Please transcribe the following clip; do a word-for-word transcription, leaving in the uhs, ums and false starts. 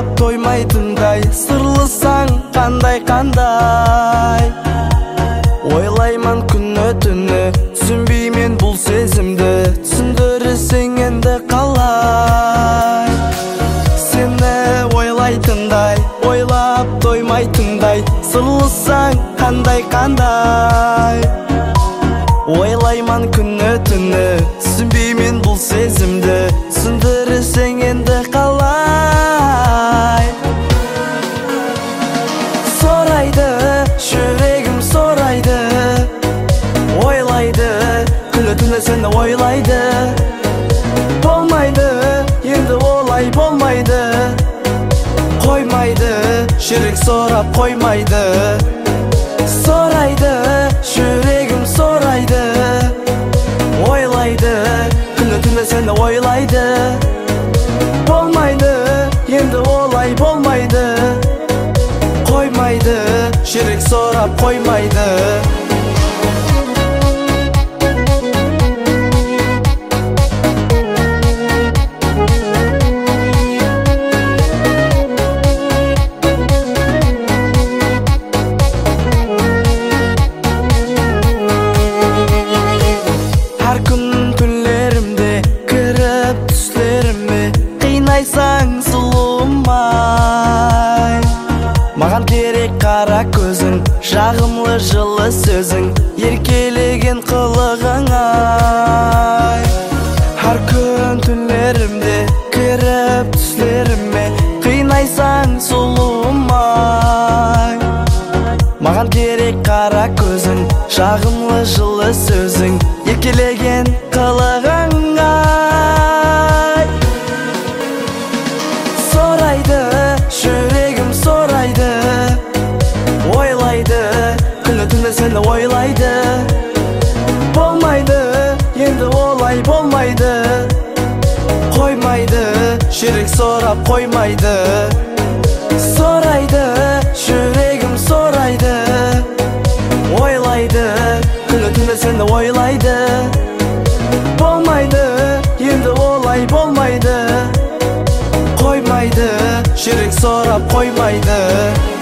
ойлап тоймайтындай, сырлысаң қандай-қандай. Ойлайман күні түні, түсінбеймен бұл сезімді, түсіндірсең енді қалай. Сені ойлайтындай, ойлап тоймайтындай, сырлысаң қандай-қандай. Ойлайман күні түні, түсінбеймен бұл сезімді, түсіндірсең енді қалай. Сорайды, жүрегім сорайды, ойлайды, күні түні сені ойлайды. Болмайды, енді олай болмайды, қоймайды, жүрек сорап қоймайды. Сорайды, жүрегім сорайды, ойлайды, күні түні сені ойлайды. Болмайды, енді олай болмайды, қоймайды, жүрек сорап қоймайды. Әр күн түнлерімде кіріп түслеріме, қинайсаң сұлумай. Маған керек қара көзің, жағымлы жылы сөзің, еркелеген қылығыңай. Әр күн түнлерімде кіріп түслеріме, қинайсаң сұлумай. Маған керек қара көзің, жағымлы жылы сөзің, еркелеген қылығыңай. Сорайды, жүрегім сорайды, ойлайды, күні түні сені ойлайды. Болмайды, енді олай болмайды, қоймайды, жүрек сорап қоймайды. Сорайды, жүрегім сорайды, ойлайды, күні түні сені ойлайды. Болмайды, енді олай болмайды, қоймайды, жүрек сорап қоймайды.